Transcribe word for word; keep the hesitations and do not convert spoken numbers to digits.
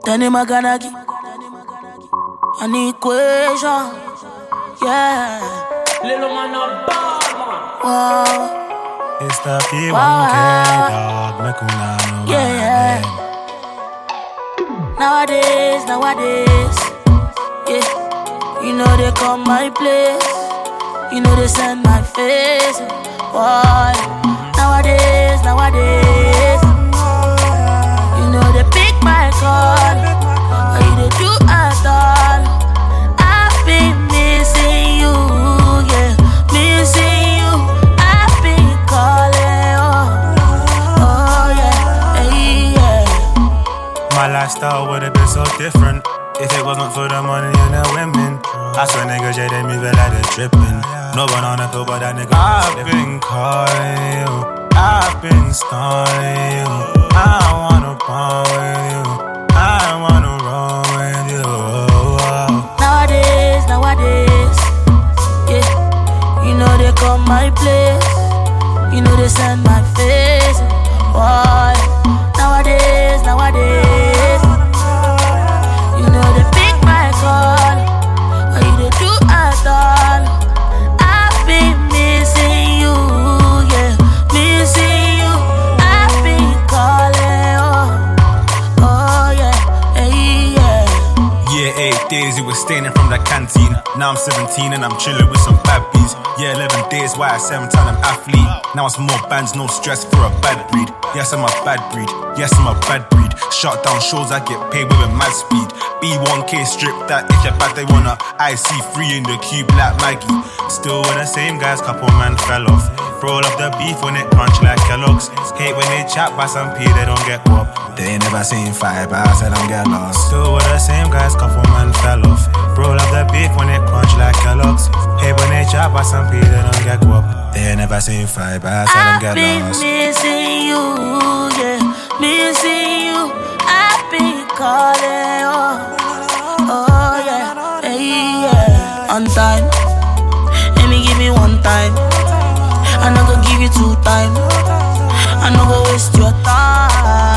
Danny Maganaki, an equation, yeah. Little man on bar, man. Wow. It's the P one K Wow. dog, make una know Yeah, yeah. Nowadays, nowadays, yeah. You know they come my place, you know they send my face. Why? Nowadays, nowadays, you know they pick my call, or you they do at all. I've been missing you, yeah, missing you. I've been calling, oh, oh yeah, hey, yeah. My lifestyle would have been so different if it wasn't for the money and the women. I swear niggas, yeah, they move it like they're tripping. No one on the pill, but that nigga I've been calling you, I've been stalling you. I wanna bond with you, I wanna roll with you. Nowadays, nowadays, yeah. You know they come my place, you know they send my face. Why? Nowadays, nowadays, you know they pick my call, or you they do at all. I've been missing you, yeah, missing you. I've been calling, oh, oh yeah, hey, yeah. Yeah, eight days you were staying from the canteen. Now I'm seventeen and I'm chilling with some bad bees. Yeah, eleven days, why at seven time I'm athlete. Now it's more bands, no stress for a bad breed. Yes, I'm a bad breed, yes, I'm a bad breed. Shut down shows, I get paid with a mad speed. B one K strip that if you're bad, they wanna I C free in the cube like Maggie. Still with the same guys, couple man fell off. Roll up the beef when it crunch like Kellogg's. Hate when they chat by some P, they don't get up. They ain't never seen five, but I said I'm get lost. Still with the same guys, couple man fell off. Roll up the beef when it crunch like Kellogg's. Hate when they chat by some P, they don't get up. They ain't never seen five, but I said I'm get I've lost. been missing you, yeah, missing you. I've been calling, oh, oh yeah, hey, yeah. On time, let me give me one time. I'm not gonna give you two time. I'm not gonna waste your time.